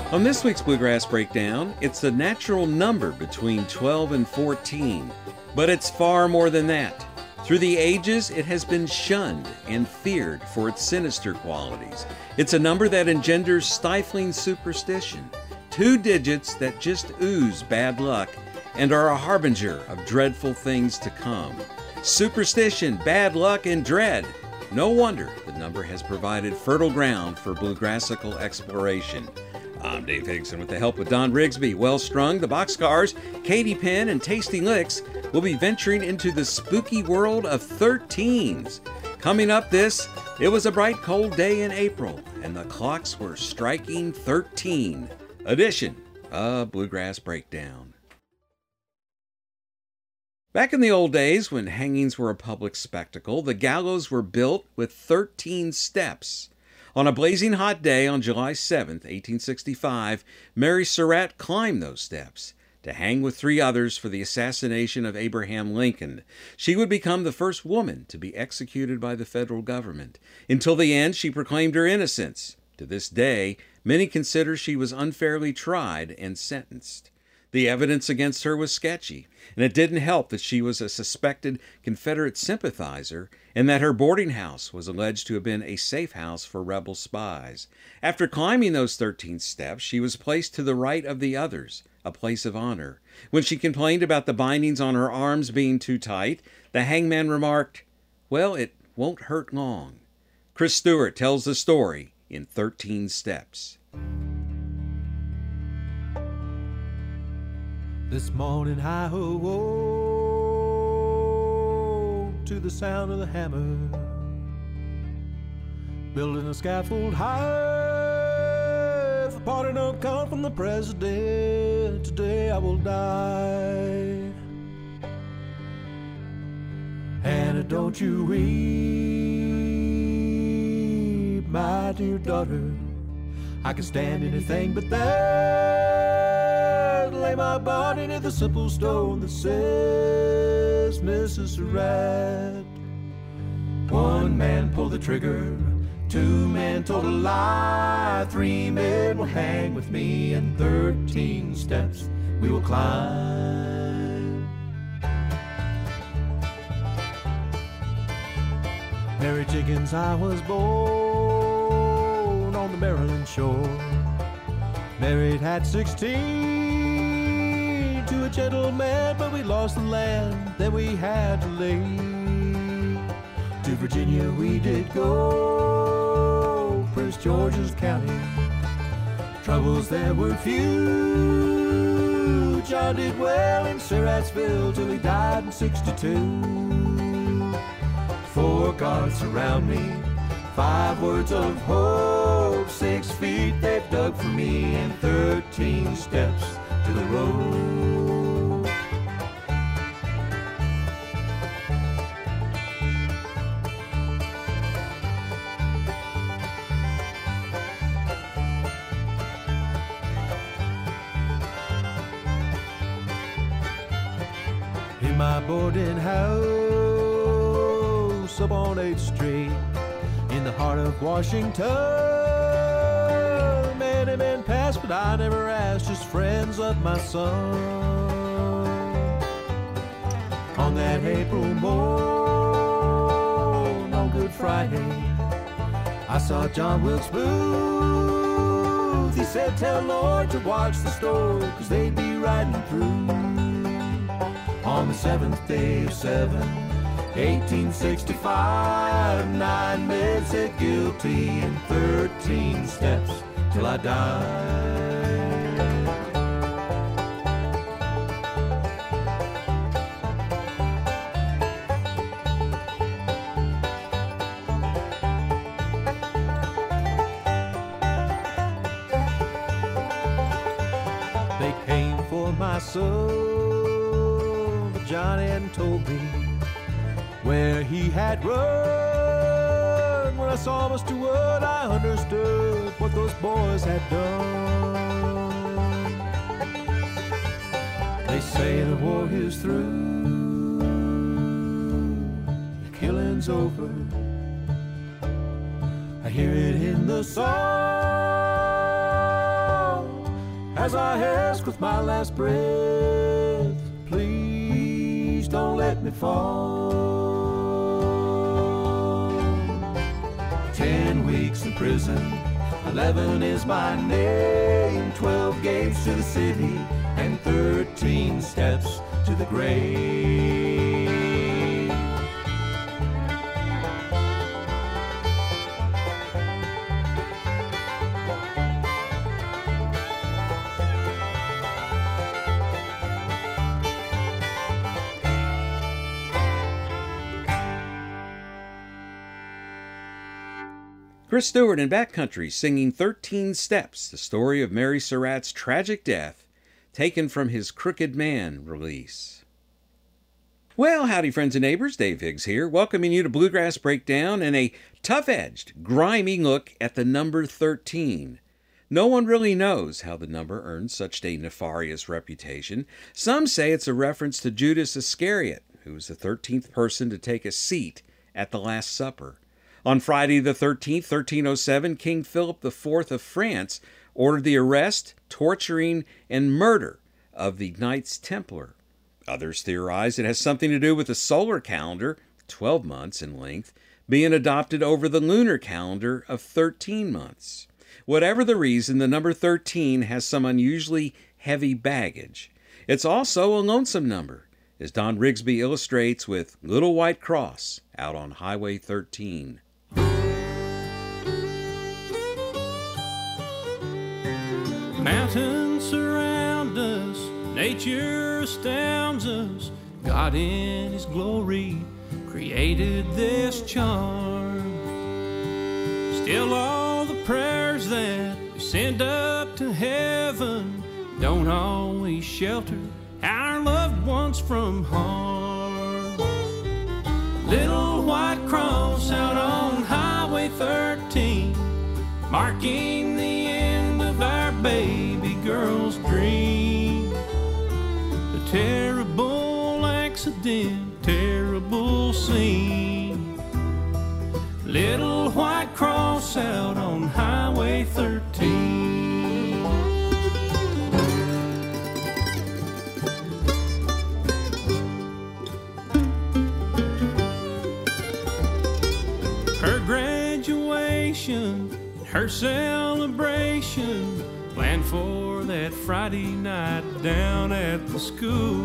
On this week's Bluegrass Breakdown, it's the natural number between 12 and 14, but it's far more than that. Through the ages, it has been shunned and feared for its sinister qualities. It's a number that engenders stifling superstition, 2 digits that just ooze bad luck and are a harbinger of dreadful things to come. Superstition, bad luck, and dread. No wonder the number has provided fertile ground for bluegrassical exploration. I'm Dave Higson with the help of Don Rigsby. Well Strung, the Boxcars, Katie Penn, and Tasting Licks will be venturing into the spooky world of 13s. Coming up it was a bright cold day in April, and the clocks were striking 13. Edition of Bluegrass Breakdown. Back in the old days, when hangings were a public spectacle, the gallows were built with 13 steps. On a blazing hot day on July 7th, 1865, Mary Surratt climbed those steps to hang with 3 others for the assassination of Abraham Lincoln. She would become the first woman to be executed by the federal government. Until the end, she proclaimed her innocence. To this day, many consider she was unfairly tried and sentenced. The evidence against her was sketchy, and it didn't help that she was a suspected Confederate sympathizer and that her boarding house was alleged to have been a safe house for rebel spies. After climbing those 13 steps, she was placed to the right of the others, a place of honor. When she complained about the bindings on her arms being too tight, the hangman remarked, "Well, it won't hurt long." Chris Stewart tells the story in 13 Steps. This morning hi-ho to the sound of the hammer, building a scaffold high. If a party don't come from the president, today I will die. Hannah, don't you weep, my dear daughter. I can stand anything but that. Lay my body near the simple stone that says Mrs. Surratt. 1 man pulled the trigger, 2 men told a lie, 3 men will hang with me, and 13 steps we will climb. Mary Jiggins, I was born on the Maryland shore. Married, had 16 to a gentleman, but we lost the land, then we had to leave. To Virginia we did go, Prince George's County. Troubles there were few. John did well in Surrattsville till he died in 62. 4 guards surround me, 5 words of hope, 6 feet they've dug for me, and 13 steps to the road. In my boarding house up on 8th Street, in the heart of Washington, many men passed, but I never asked, just friends of my son. On that April morn, on Good Friday, I saw John Wilkes Booth. He said, tell Lord to watch the store, 'cause they'd be riding through. On the 7th day of 1865, 9 men said guilty, and 13 steps till I die. They came for my soul, but John hadn't told me where he had run. When I saw Mr. Wood, I understood what those boys had done. They say the war is through, the killing's over. I hear it in the song as I ask with my last breath, please don't let me fall. 10 weeks in prison, 11 is my name, 12 gates to the city, and 13 steps to the grave. Chris Stewart in Backcountry singing 13 Steps, the story of Mary Surratt's tragic death, taken from his Crooked Man release. Well, howdy friends and neighbors, Dave Higgs here, welcoming you to Bluegrass Breakdown and a tough-edged, grimy look at the number 13. No one really knows how the number earned such a nefarious reputation. Some say it's a reference to Judas Iscariot, who was the 13th person to take a seat at the Last Supper. On Friday the 13th, 1307, King Philip IV of France ordered the arrest, torturing, and murder of the Knights Templar. Others theorize it has something to do with the solar calendar, 12 months in length, being adopted over the lunar calendar of 13 months. Whatever the reason, the number 13 has some unusually heavy baggage. It's also a lonesome number, as Don Rigsby illustrates with Little White Cross out on Highway 13. Mountains surround us, nature astounds us. God in His glory created this charm. Still all the prayers that we send up to heaven don't always shelter our loved ones from harm. Little white cross out on Highway 13, marking the end of our baby girl's dream. A terrible accident, terrible scene. Little white cross out on Highway 13. Her graduation, her celebration, planned for that Friday night down at the school.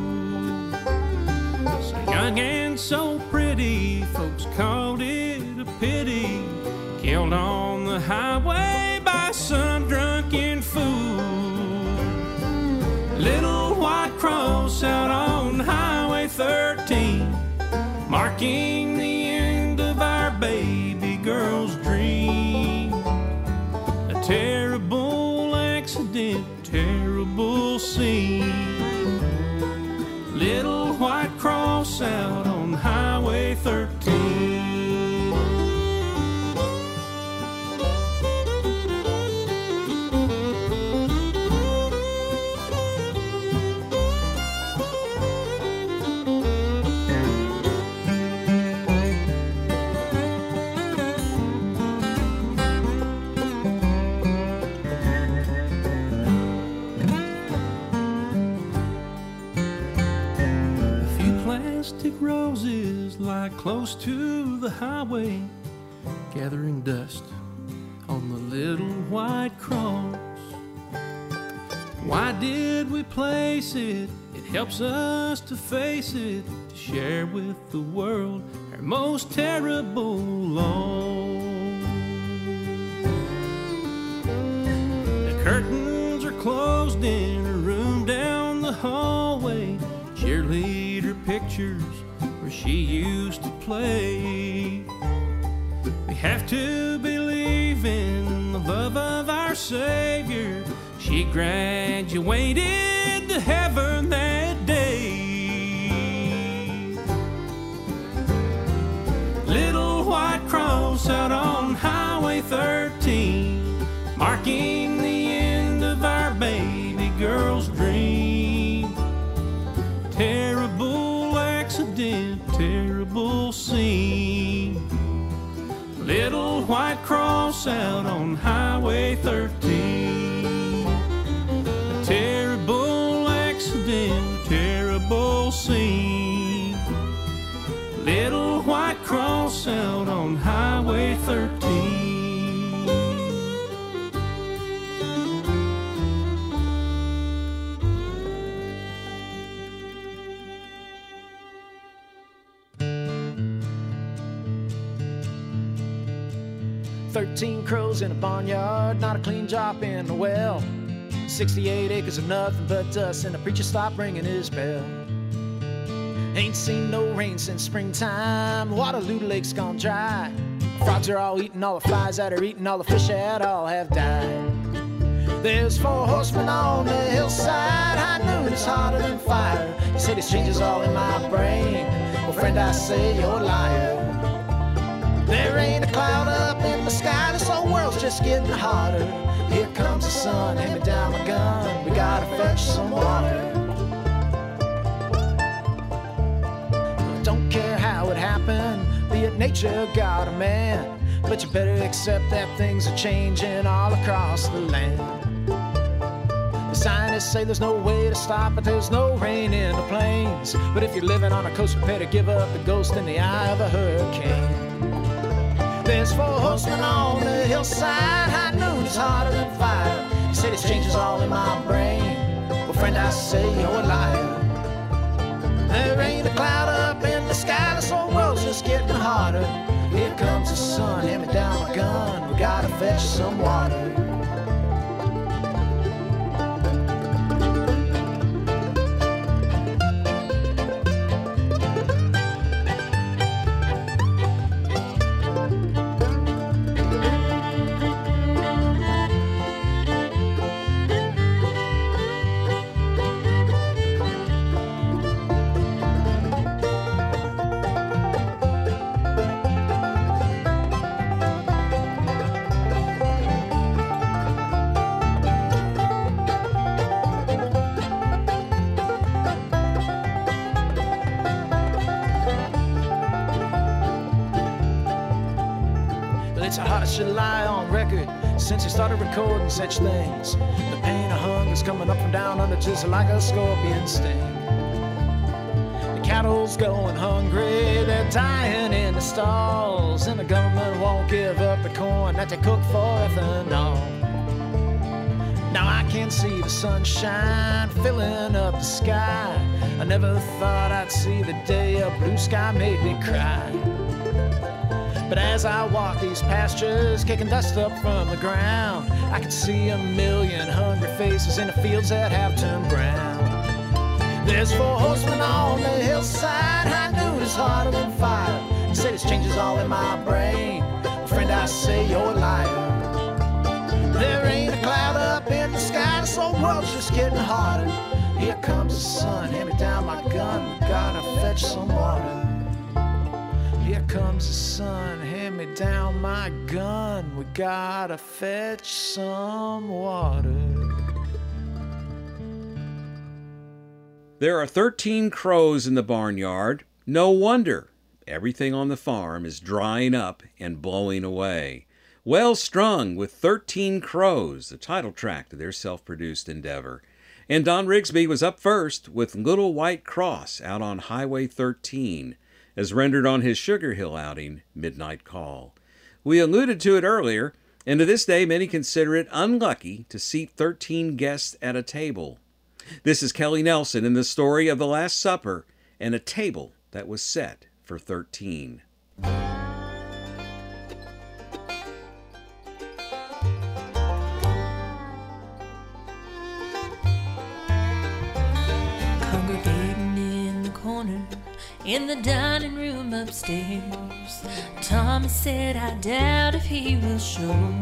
So young and so pretty, folks called it a pity, killed on the highway by some drunken fool. Little white cross out on Highway 13, marking the end of our baby girl's dream. A terrible accident, terrible scene. Little white cross out on Highway 13. Roses lie close to the highway, gathering dust on the little white cross. Why did we place it? It helps us to face it, to share with the world our most terrible loss. The curtains are closed in a room down the hallway, cheerleader pictures where she used to play. We have to believe in the love of our Savior. She graduated to heaven that day. Little white cross out on Highway 13, marking the end of our baby girl's dream. Terrible accident, terrible scene. Little white cross out on Highway 13. A Highway 13. 13 crows in a barnyard, not a clean drop in the well. 68 acres of nothing but dust, and the preacher stopped ringing his bell. Ain't seen no rain since springtime, Waterloo Lake's gone dry. Frogs are all eating, all the flies that are eating, all the fish that all have died. There's 4 horsemen on the hillside, high noon is hotter than fire. You say this changes all in my brain, well friend I say you're a liar. There ain't a cloud up in the sky, this whole world's just getting hotter. Here comes the sun, hand me down my gun, we gotta fetch some water. Don't care how it happened, be it nature, God, or man, but you better accept that things are changing all across the land. The scientists say there's no way to stop it, there's no rain in the plains. But if you're living on a coast, you better give up the ghost in the eye of a hurricane. There's 4 horsemen on the hillside, high noon is hotter than fire. You say this changes all in my brain, well friend I say you're a liar. There ain't a cloud up in the sky, this whole world's just getting hotter. Here comes the sun, hand me down my gun, we gotta fetch some water. It's the hottest July on record since they started recording such things. The pain of hunger's coming up from down under just like a scorpion sting. The cattle's going hungry, they're dying in the stalls, and the government won't give up the corn that they cook for ethanol. Now I can see the sunshine filling up the sky. I never thought I'd see the day a blue sky made me cry. But as I walk these pastures, kicking dust up from the ground, I can see a million hungry faces in the fields that have turned brown. There's 4 horsemen on the hillside, high noon is hotter than fire. You say this changes all in my brain, well, friend I say you're a liar. There ain't a cloud up in the sky, this whole world's just getting hotter. Here comes the sun, hand me down my gun, we gotta fetch some water. Here comes the sun, hand me down my gun, we gotta fetch some water. There are 13 crows in the barnyard. No wonder. Everything on the farm is drying up and blowing away. Well Strung with 13 Crows, the title track to their self-produced endeavor. And Don Rigsby was up first with Little White Cross out on Highway 13, as rendered on his Sugar Hill outing, Midnight Call. We alluded to it earlier, and to this day many consider it unlucky to seat 13 guests at a table. This is Kelly Nelson in the story of the Last Supper and a table that was set for 13. Congregating in the corner in the dining room upstairs, Thomas said, I doubt if he will show.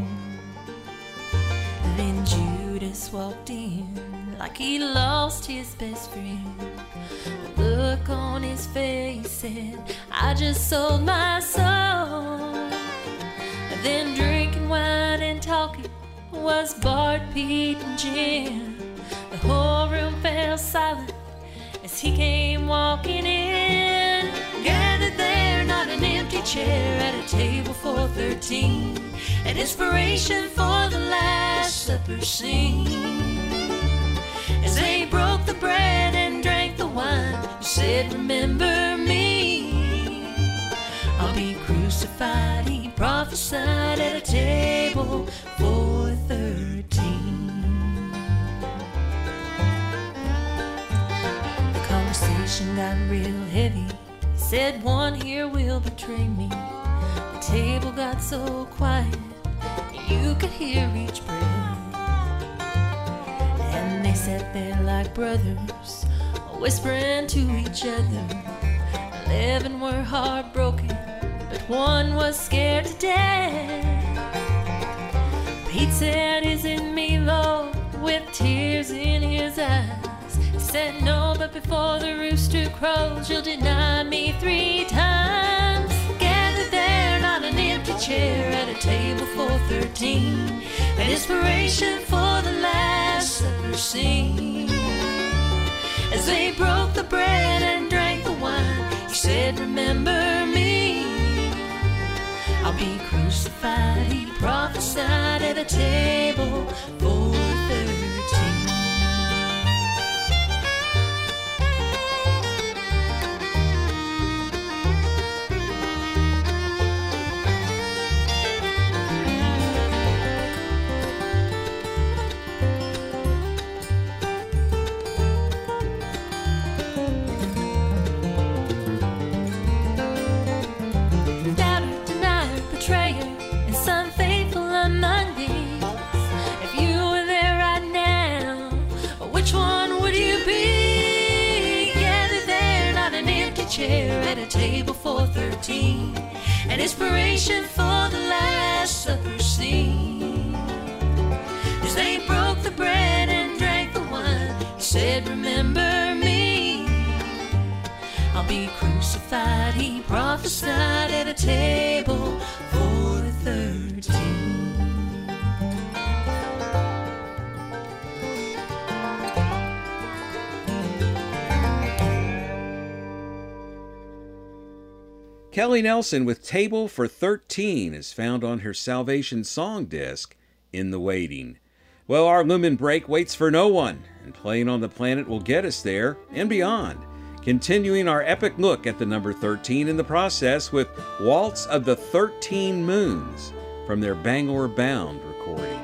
Then Judas walked in like he lost his best friend. The look on his face said, I just sold my soul. Then drinking wine and talking was Bart, Pete, and Jim. The whole room fell silent as he came walking in. Gathered there, not an empty chair, at a table for 13, an inspiration for the Last Supper scene. As they broke the bread and drank the wine, he said, remember me, I'll be crucified, he prophesied at a table for 13. The conversation got real heavy. He said, one here will betray me. The table got so quiet you could hear each breath. And they sat there like brothers, whispering to each other. 11 were heartbroken, but one was scared to death. Pete said, is it me, Lord, with tears in his eyes? He said, no, but before the rooster crows, you'll deny me 3 times. Gathered there, not an empty chair, at a table for 13, an inspiration for the Last Supper scene. As they broke the bread and drank the wine, he said, remember me. I'll be crucified, he prophesied at a table for 13. At a table for 13, an inspiration for the Last Supper scene. As they broke the bread and drank the wine, he said, remember me. I'll be crucified, he prophesied at a table for 13. Kelly Nelson with Table for 13 is found on her Salvation song disc, In the Waiting. Well, our Lumen break waits for no one, and Playing on the Planet will get us there and beyond. Continuing our epic look at the number 13 in the process with Waltz of the 13 Moons from their Bangor Bound recording.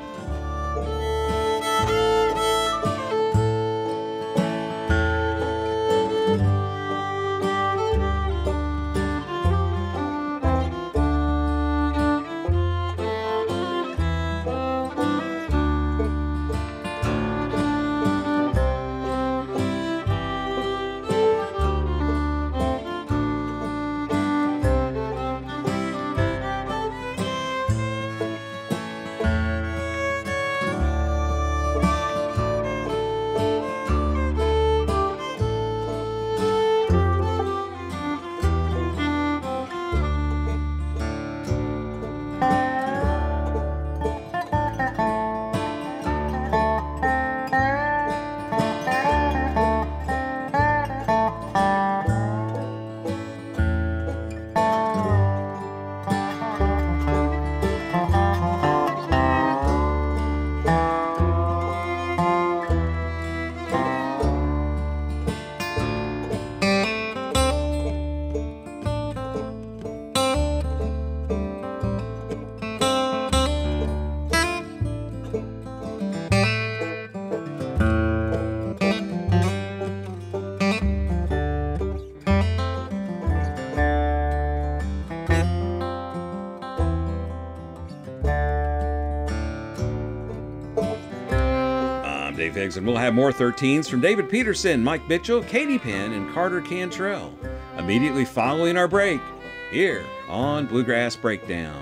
Dave Higgs, and we'll have more 13s from David Peterson, Mike Mitchell, Katie Penn, and Carter Cantrell immediately following our break here on Bluegrass Breakdown.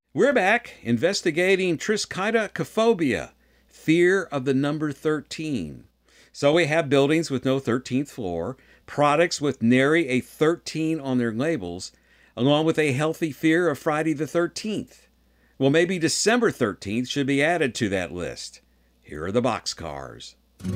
We're back investigating triskaidekaphobia, fear of the number 13. So we have buildings with no 13th floor, products with nary a 13 on their labels, along with a healthy fear of Friday the 13th. Well, maybe December 13th should be added to that list. Here are the boxcars.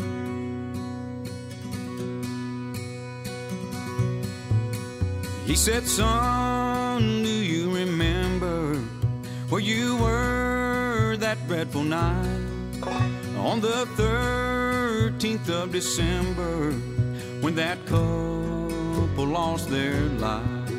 He said, son, do you remember where you were that dreadful night on the 13th of December when that couple lost their lives?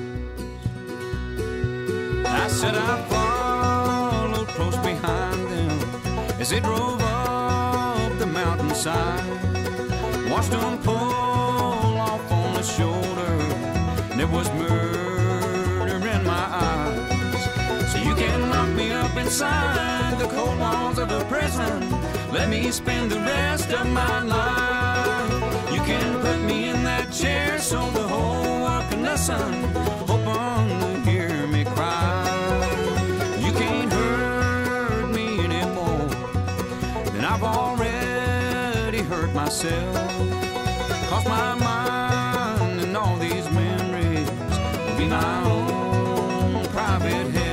I said I followed close behind them as they drove up the mountainside, watched them pull off on the shoulder, and there was murder in my eyes. So you can lock me up inside the cold walls of a prison, let me spend the rest of my life. You can put me in that chair so the whole world can listen, hoping to hear me cry. You can't hurt me anymore than I've already hurt myself, 'cause my mind and all these memories will be my own private hell.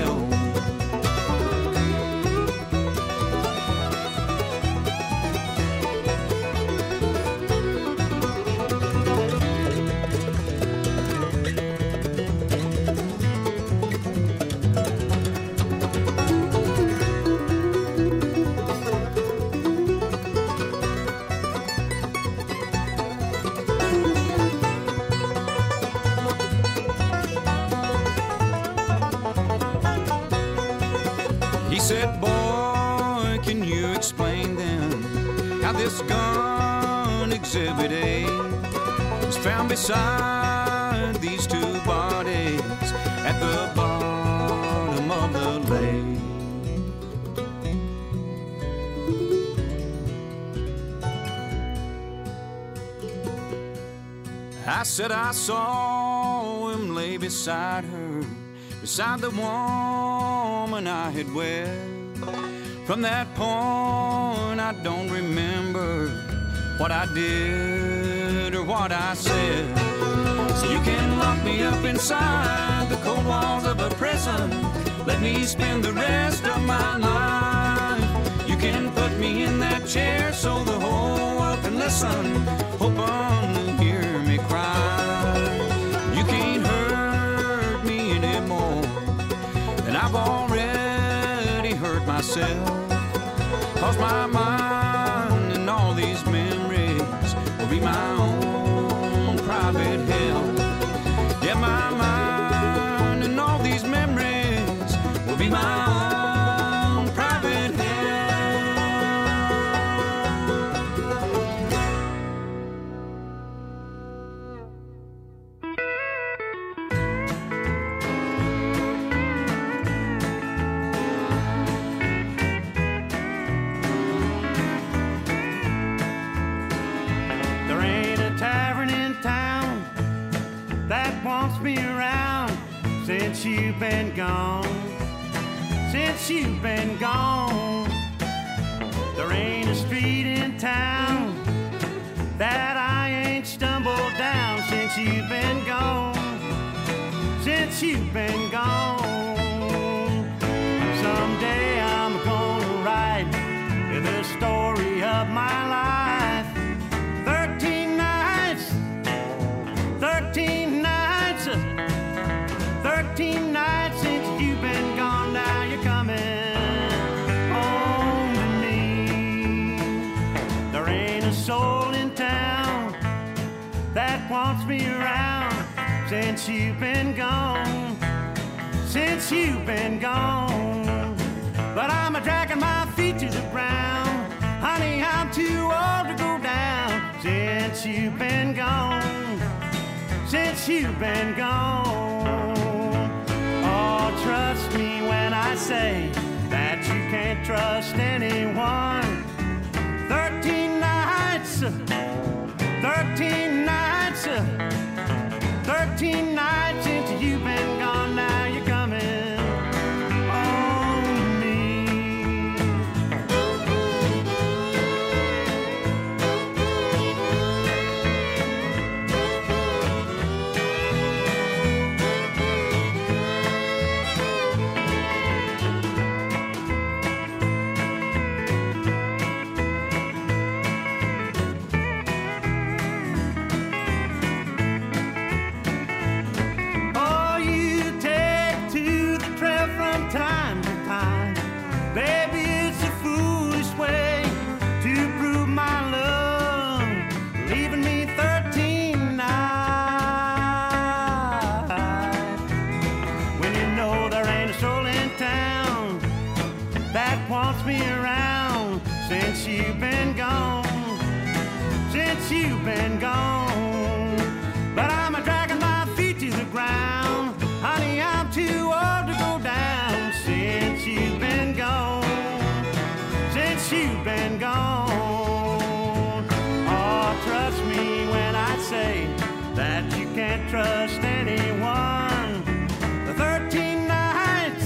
Said, boy, can you explain then how this gun Exhibit A was found beside these two bodies at the bottom of the lake? I said I saw him lay beside her, beside the woman I had wed. From that point I don't remember what I did or what I said. So you can lock me up inside the cold walls of a prison, let me spend the rest of my life. You can put me in that chair so the whole world can listen, hoping to hear me cry. You can't hurt me anymore than I've already hurt myself, 'cause my mind and all these memories will be my own private hell. Yeah, my mind and all these memories will be my own private hell. Me around since you've been gone, since you've been gone. There ain't a street in town that I ain't stumbled down since you've been gone, since you've been gone. Someday I'm gonna write the story of my life. 13 nights, 13 nights, 13 nights since you've been gone. Now you're coming home to me. There ain't a soul in town that wants me around since you've been gone, since you've been gone. But I'm a-dragging my feet to the ground. Honey, I'm too old to go down since you've been gone, since you've been gone. Oh, trust me when I say that you can't trust anyone. 13 nights, 13 nights, 13 nights since you've been gone. Now you're coming home me around since you've been gone. Since you've been gone. But I'm a dragging my feet to the ground. Honey, I'm too old to go down since you've been gone. Since you've been gone. Oh, trust me when I say that you can't trust anyone. The 13 nights,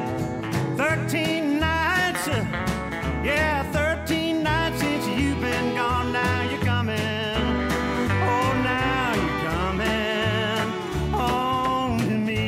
13 nights, yeah, 13 nights since you've been gone. Now you're coming, oh, now you're coming home to me.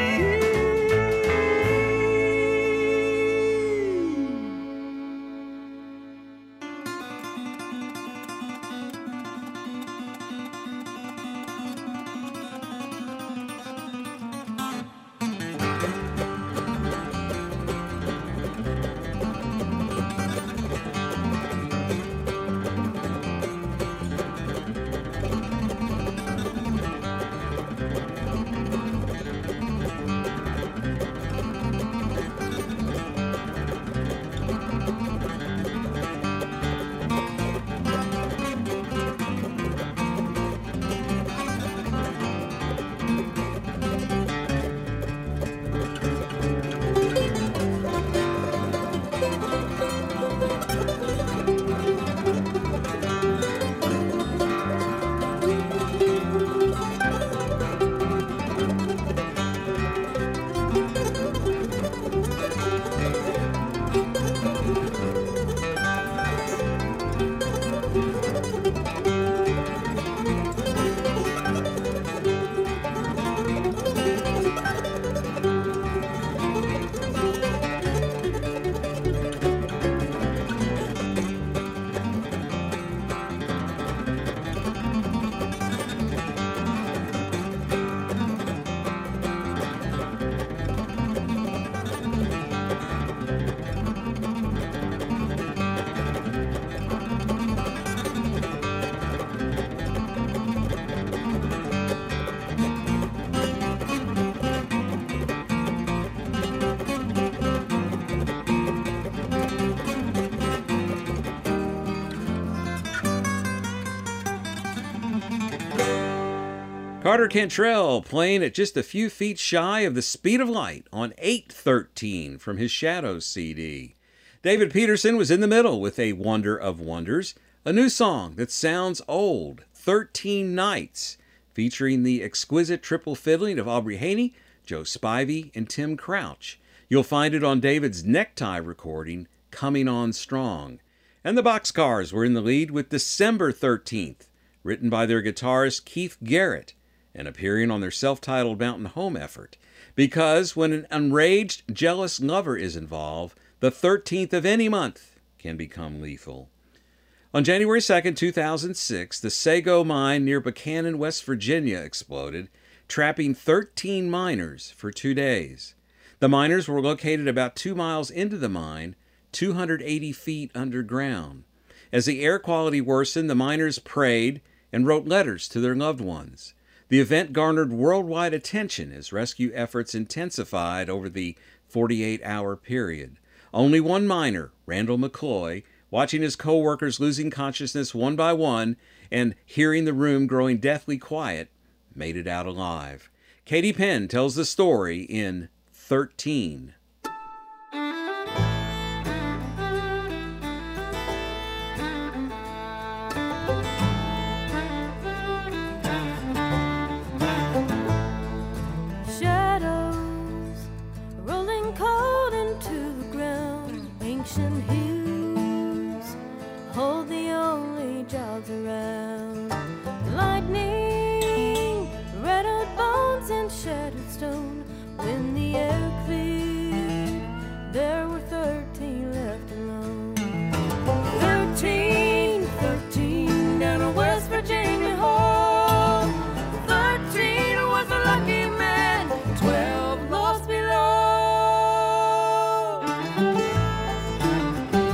Carter Cantrell playing at just a few feet shy of the speed of light on 813 from his Shadows CD. David Peterson was in the middle with A Wonder of Wonders, a new song that sounds old, 13 Nights, featuring the exquisite triple fiddling of Aubrey Haney, Joe Spivey, and Tim Crouch. You'll find it on David's Necktie recording, Coming On Strong. And the Boxcars were in the lead with December 13th, written by their guitarist Keith Garrett, and appearing on their self-titled Mountain Home effort, because when an enraged, jealous lover is involved, the 13th of any month can become lethal. On January 2nd, 2006, the Sago mine near Buchanan, West Virginia exploded, trapping 13 miners for 2 days. The miners were located about 2 miles into the mine, 280 feet underground. As the air quality worsened, the miners prayed and wrote letters to their loved ones. The event garnered worldwide attention as rescue efforts intensified over the 48-hour period. Only one miner, Randall McCloy, watching his co-workers losing consciousness one by one and hearing the room growing deathly quiet, made it out alive. Katie Penn tells the story in 13. Around lightning, red-hot bones and shattered stone. When the air cleared, there were 13 left alone. 13, 13 down to West Virginia home. 13 was a lucky man, 12 lost below.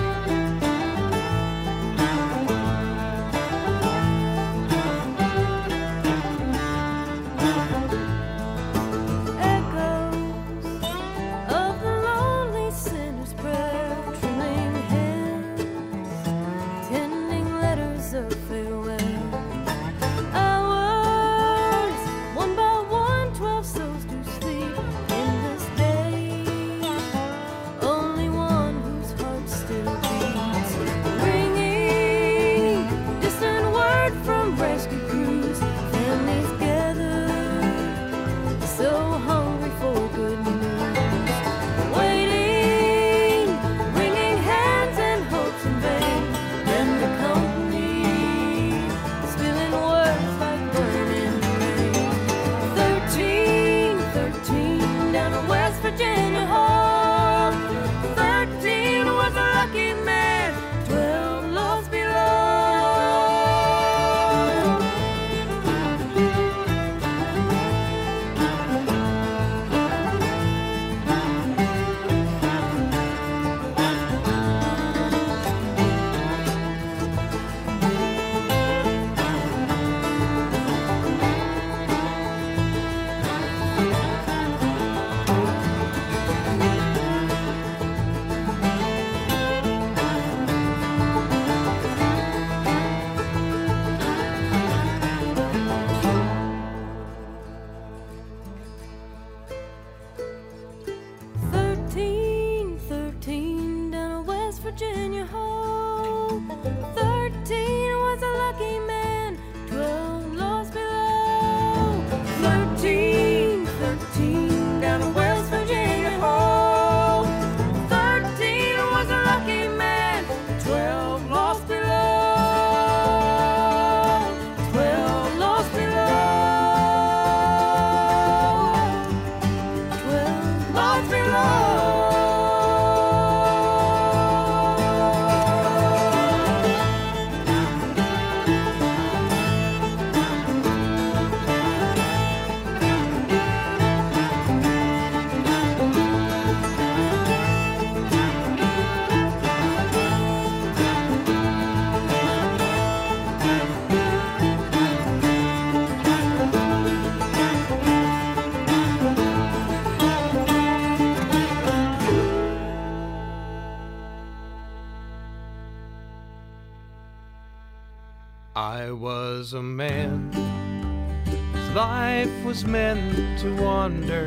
I was a man whose life was meant to wander,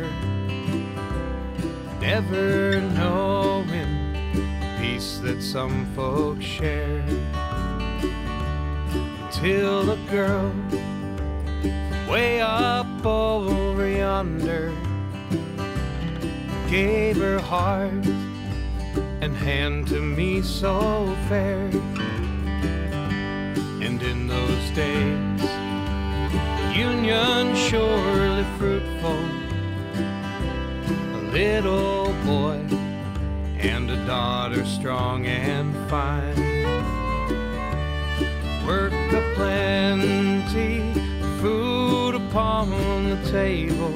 never knowing peace that some folks share, until a girl way up over yonder gave her heart and hand to me so fair. And in those days, the union surely fruitful, a little boy and a daughter strong and fine, work aplenty, food upon the table,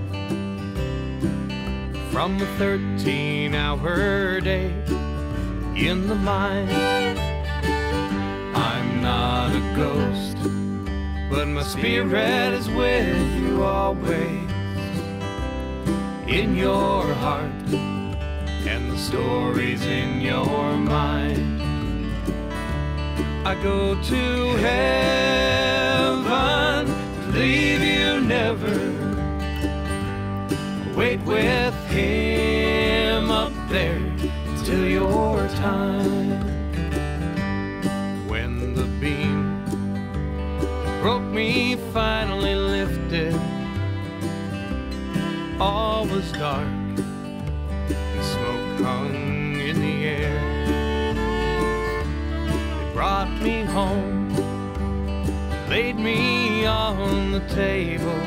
from a 13-hour day in the mine. I'm not a ghost, but my spirit is with you always, in your heart and the stories in your mind. I go to heaven, leave you never, wait with him up there till your time. When the beam broke me finally lifted, all was dark and smoke hung in the air. They brought me home, laid me on the table.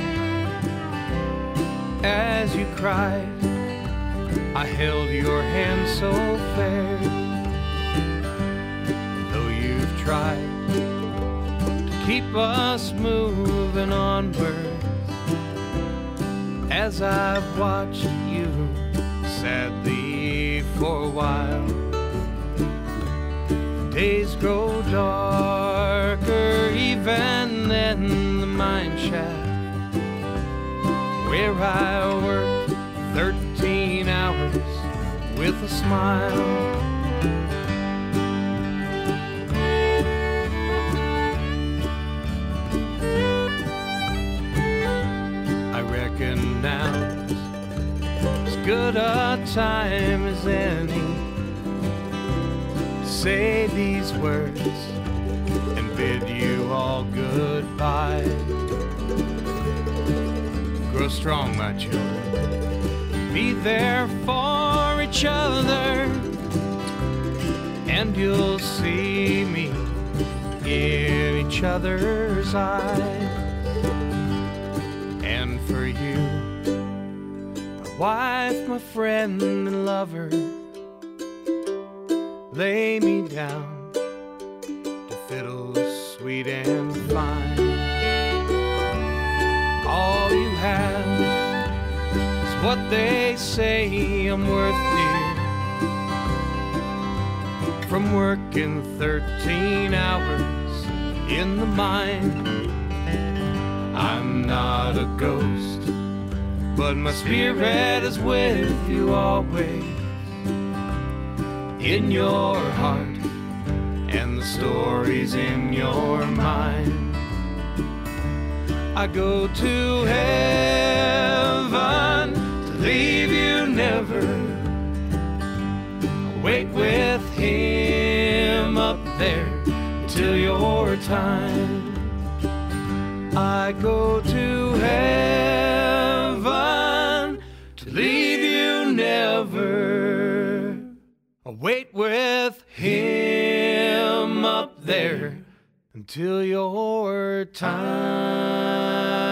As you cried, I held your hand so fair. Though you've tried to keep us moving onward, as I've watched you sadly for a while, days grow darker even in the mine shaft, where I worked 13 hours with a smile. I reckon now's as good a time as any to say these words and bid you all goodbye. Grow strong, my children, be there for each other, and you'll see me in each other's eyes. And for you, my wife, my friend and lover, lay me down to fiddles sweet and fine. All you have is what they say I'm worth, dear, from working 13 hours in the mine. I'm not a ghost, but my spirit is with you always, in your heart and the stories in your mind. I go to heaven to leave you never, wait with him up there till your time. I go to heaven to leave you never, wait with him up there until your time.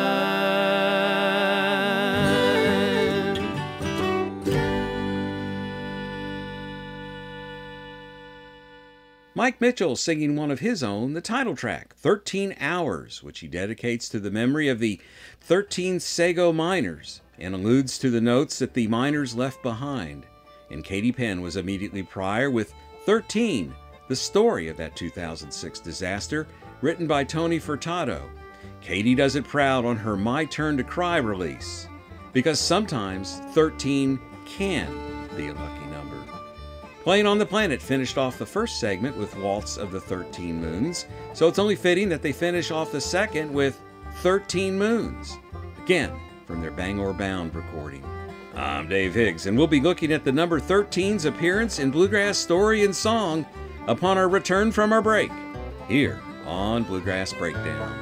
Mike Mitchell singing one of his own, the title track, 13 Hours, which he dedicates to the memory of the 13 Sago miners and alludes to the notes that the miners left behind. And Katy Penn was immediately prior with 13, the story of that 2006 disaster, written by Tony Furtado. Katy does it proud on her My Turn to Cry release, because sometimes 13 can be a lucky number. Playing on the Planet finished off the first segment with Waltz of the 13 Moons, so it's only fitting that they finish off the second with 13 Moons, again from their Bangor Bound recording. I'm Dave Higgs, and we'll be looking at the number 13's appearance in Bluegrass Story and Song upon our return from our break, here on Bluegrass Breakdown.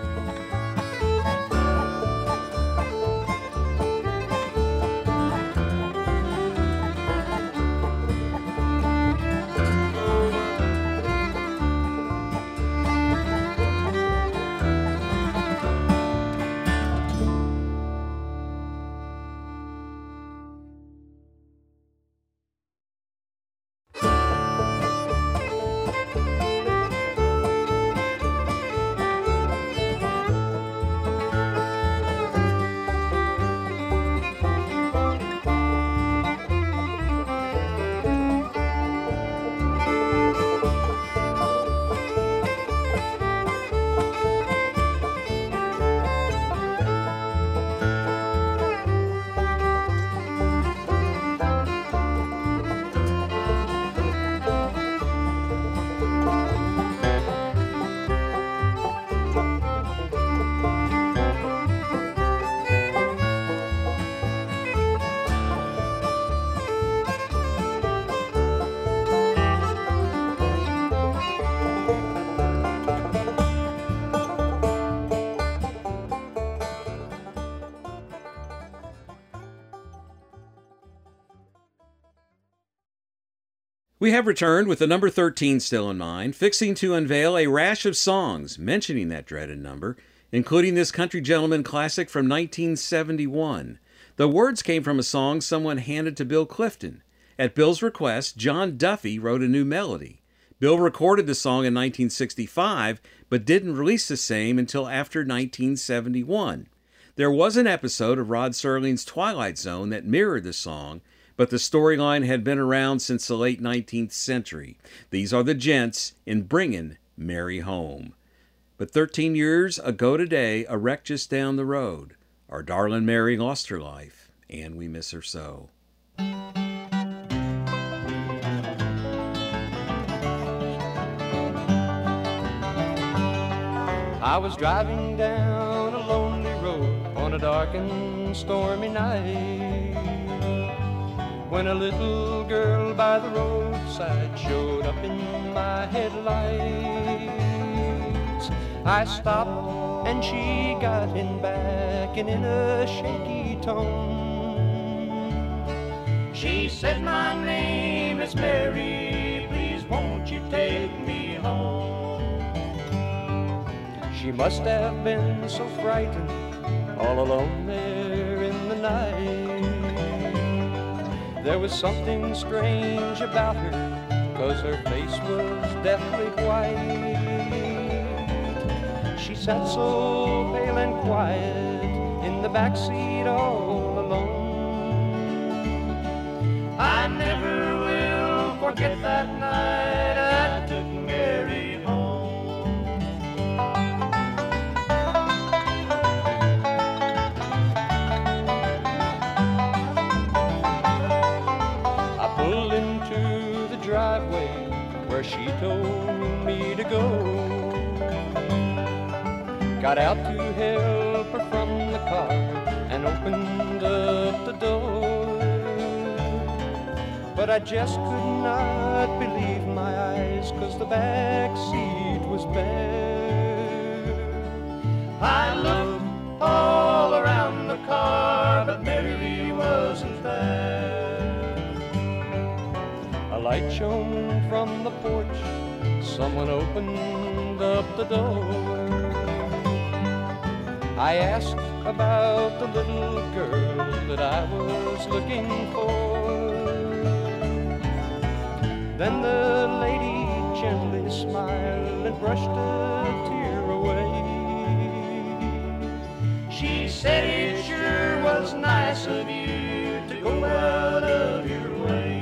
We have returned with the number 13 still in mind, fixing to unveil a rash of songs mentioning that dreaded number, including this country gentleman classic from 1971. The words came from a song someone handed to Bill Clifton. At Bill's request, John Duffy wrote a new melody. Bill recorded the song in 1965, but didn't release the same until after 1971. There was an episode of Rod Serling's Twilight Zone that mirrored the song, but the storyline had been around since the late 19th century. These are the Gents in Bringin' Mary Home. But 13 years ago today, a wreck just down the road. Our darling Mary lost her life, and we miss her so. I was driving down a lonely road on a dark and stormy night when a little girl by the roadside showed up in my headlights. I stopped and she got in back and in a shaky tone she said, "My name is Mary, please won't you take me home?" She must have been so frightened all alone there in the night. There was something strange about her, 'cause her face was deathly white. She sat so pale and quiet in the backseat all alone. I never will forget that night I took Mary home. Driveway where she told me to go. Got out to help her from the car and opened up the door. But I just could not believe my eyes, 'cause the back seat was bare. I looked all around the car, but Mary wasn't there. A light shone from the porch, someone opened up the door. I asked about the little girl that I was looking for. Then the lady gently smiled and brushed a tear away. She said, "It sure was nice of you to go out of your way."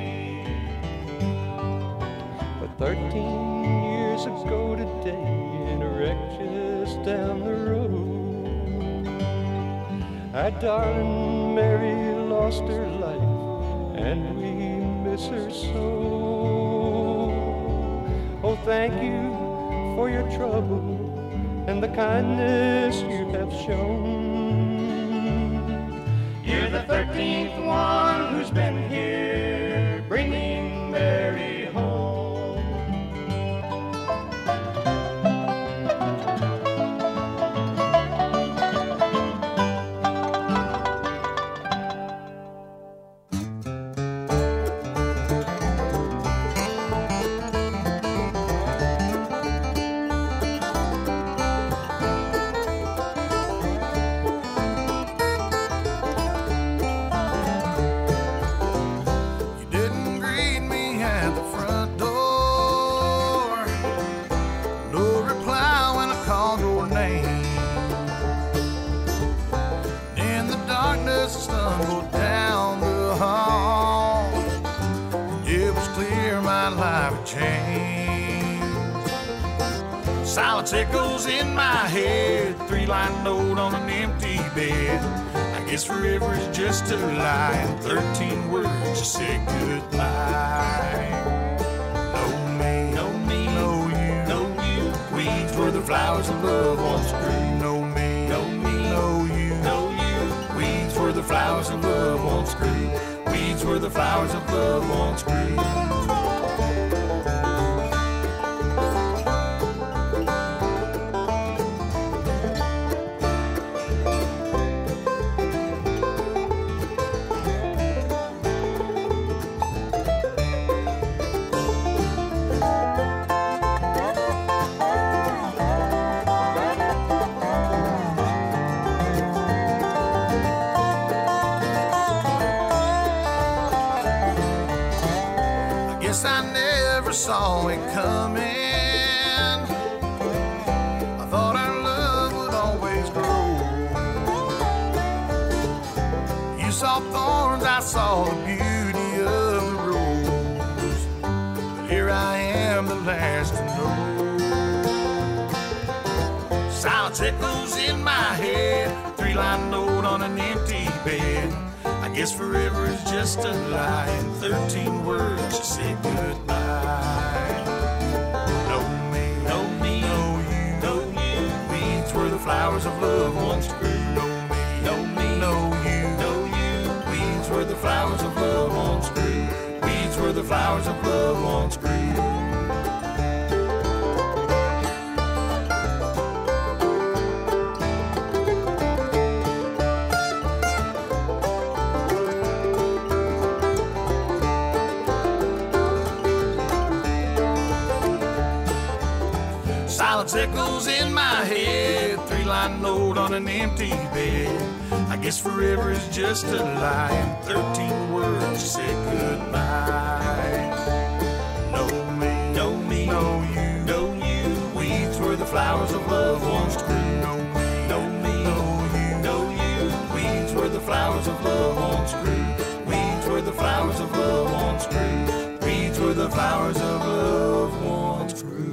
13 years ago today, in a wreck just down the road, our darling Mary lost her life, and we miss her so. thank you for your trouble and the kindness you have shown. You're the 13th one who's been here, bringing Mary home. Silence echoes in my head, 3-line note on an empty bed. I guess forever is just a lie, and 13 words to say goodbye. Know me, know me, know you, know you. Weeds were the flowers of love once grew. Know me, know me, know you, know you. Weeds were the flowers of love once grew. Weeds were the flowers of love once grew. Saw it coming. I thought our love would always grow. You saw thorns, I saw the beauty of the rose. But here I am, the last to know. Silence echoes in my head, 3-line note on an empty bed. I guess forever is just a lie, and 13 words to say goodbye. Know me, know me, know you, know you. Weeds were the flowers of love once grew. Know me, know me, know you, know you. Weeds were the flowers of love once grew. Weeds were the flowers of love once grew. Silence echoes in my head, 3-line note on an empty bed. I guess forever is just a lie, and 13 words to say goodbye. Know me, know me, know you, know you. Weeds were the flowers of love once grew. Know me, know me, know you, know you. Weeds were the flowers of love once grew. Weeds were the flowers of love once grew. Weeds were the flowers of love once grew.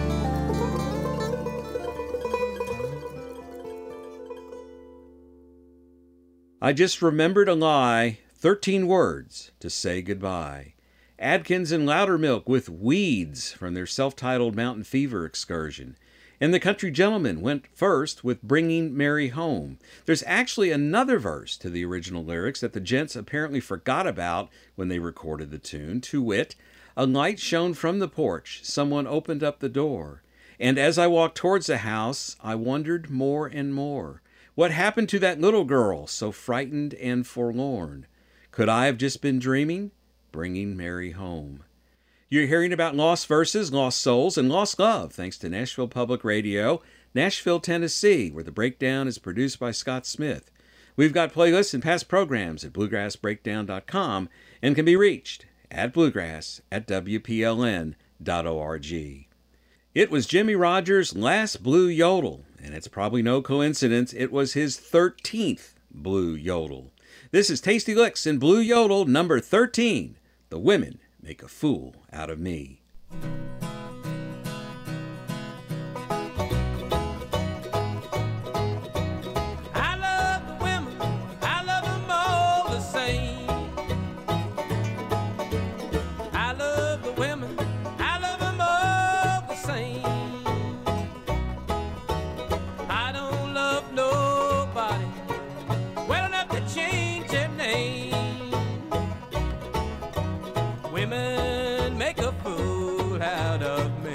I just remembered a lie, 13 words to say goodbye. Adkins and Loudermilk with Weeds from their self-titled Mountain Fever excursion. And the Country Gentlemen went first with Bringing Mary Home. There's actually another verse to the original lyrics that the gents apparently forgot about when they recorded the tune, to wit, a light shone from the porch, someone opened up the door. And as I walked towards the house, I wondered more and more. What happened to that little girl, so frightened and forlorn? Could I have just been dreaming? Bringing Mary home. You're hearing about lost verses, lost souls, and lost love, thanks to Nashville Public Radio, Nashville, Tennessee, where the breakdown is produced by Scott Smith. We've got playlists and past programs at bluegrassbreakdown.com and can be reached at bluegrass@wpln.org. It was Jimmie Rodgers' last Blue Yodel, and it's probably no coincidence it was his 13th Blue Yodel. This is Tasty Licks in Blue Yodel number 13, The Women Make a Fool Out of Me. I love the women, I love them all the same. I love the women, I love them all make a fool out of me.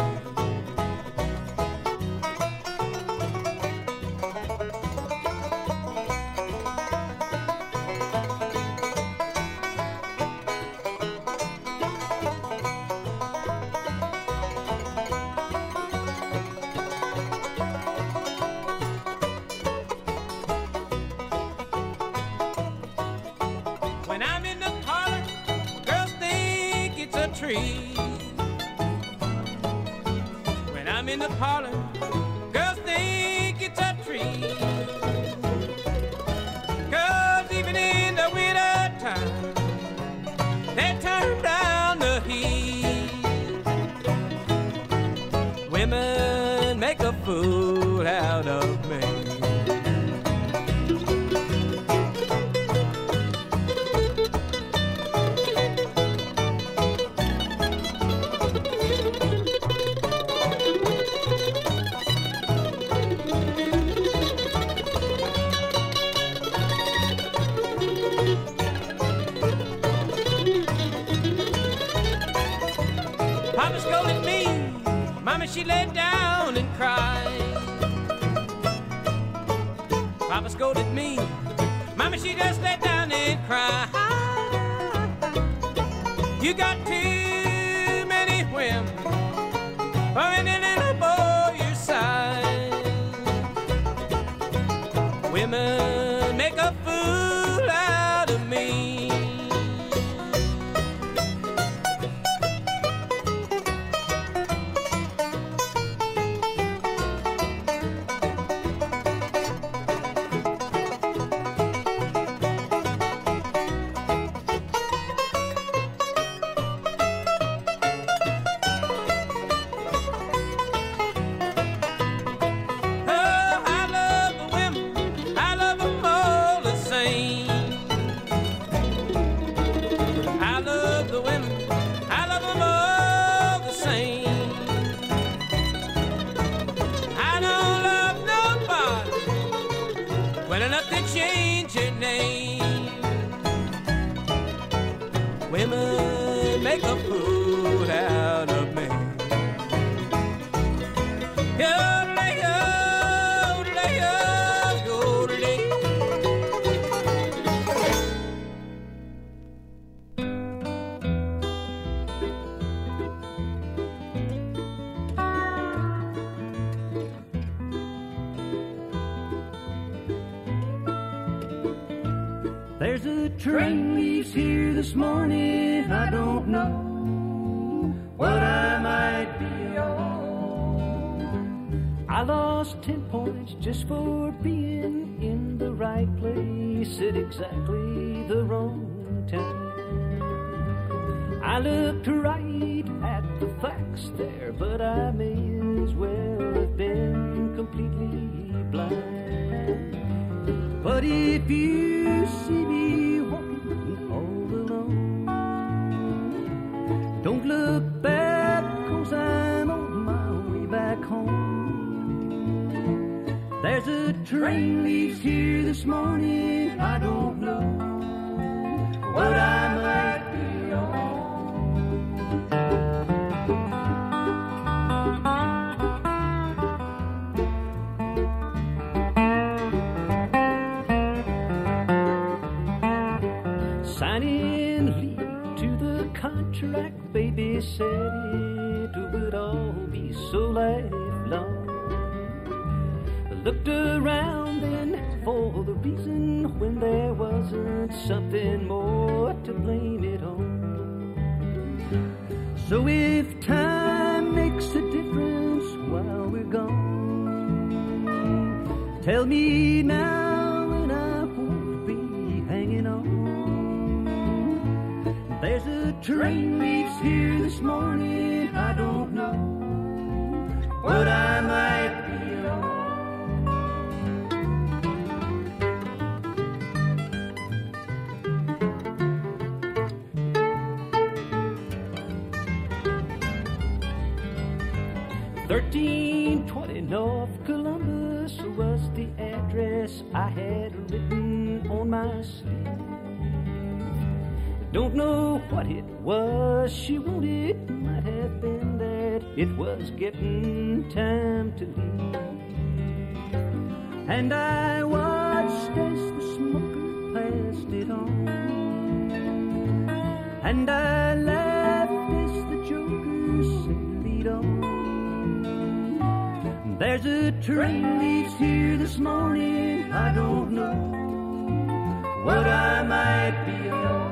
When I'm in the parlor, girls think it's a treat. When I'm in the parlor, girls think it's a treat. 'Cause even in the winter time, they turn down the heat. Women make a fool out of me. Papa scolded me, Mama she laid down and cried. Papa scolded me, Mama she just laid down and cried. You got too many women for any little boy your size. Women make a fool out of me. Women make a fool out of me. There's a train leaves here this morning. I don't know what I might be on. I lost 10 points just for being in the right place at exactly the wrong time. I looked right at the facts there, but I may as well have been completely blind. But if you see me walking all alone, don't look back, 'cause I'm on my way back home. There's a train leaves here this morning. I don't know what I might be on. Signing leave to the contract, baby said it would all be so lifelong. I looked around then for the reason when there wasn't something more to blame it on. So if time makes a difference while we're gone, tell me now and I won't be hanging on. There's a train leaves here this morning. I don't know what I might be on. $1320 North Columbus was the address I had written on my sleeve. Don't know what it was she wanted. Might have been that it was getting time to leave. And I watched as the smoker passed it on, and I laughed as the joker said, lead on. There's a train leaves here this morning. I don't know what I might be on.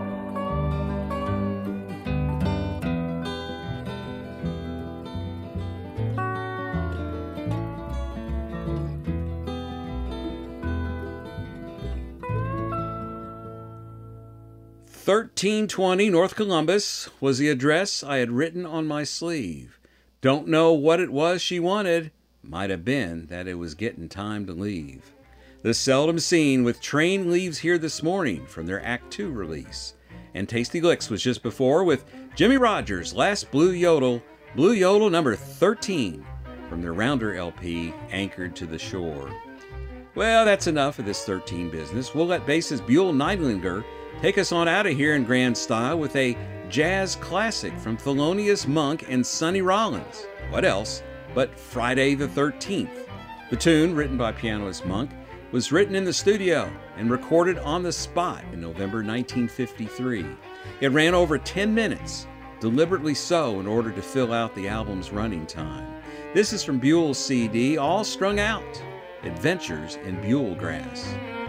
1320 North Columbus was the address I had written on my sleeve. Don't know what it was she wanted. Might have been that it was getting time to leave. The Seldom Seen with Train Leaves Here This Morning from their Act 2 release. And Tasty Licks was just before with Jimmie Rodgers' Last Blue Yodel number 13 from their Rounder LP, Anchored to the Shore. Well, that's enough of this 13 business. We'll let bassist Buell Neidlinger take us on out of here in grand style with a jazz classic from Thelonious Monk and Sonny Rollins. What else but Friday the 13th? The tune, written by pianist Monk, was written in the studio and recorded on the spot in November 1953. It ran over 10 minutes, deliberately so in order to fill out the album's running time. This is from Buell's CD, All Strung Out, Adventures in Buell Grass.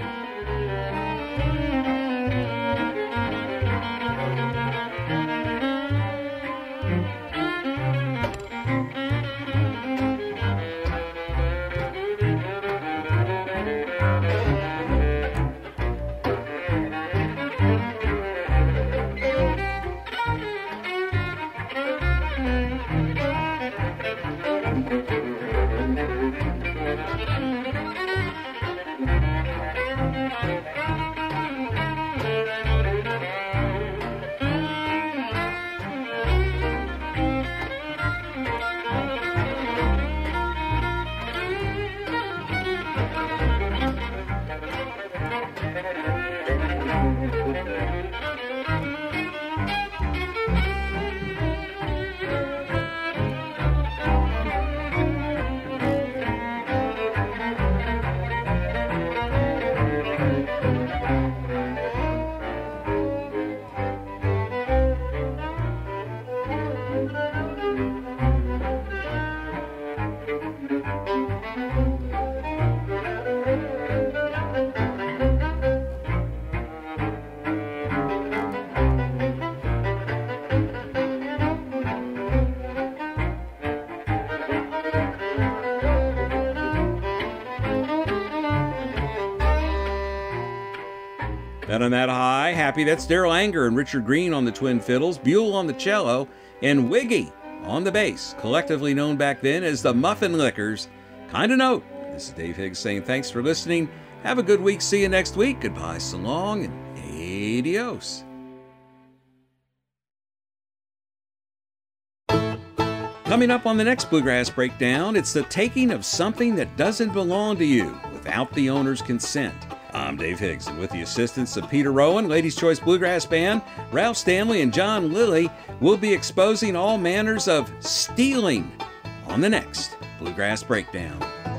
And on that high, happy, that's Darrell Anger and Richard Green on the twin fiddles, Buell on the cello, and Wiggy on the bass, collectively known back then as the Muffin Lickers. Kind of note, this is Dave Higgs saying thanks for listening. Have a good week. See you next week. Goodbye, so long, and adios. Coming up on the next Bluegrass Breakdown, it's the taking of something that doesn't belong to you without the owner's consent. I'm Dave Higgs, and with the assistance of Peter Rowan, Ladies' Choice Bluegrass Band, Ralph Stanley, and John Lilly, we'll be exposing all manners of stealing on the next Bluegrass Breakdown.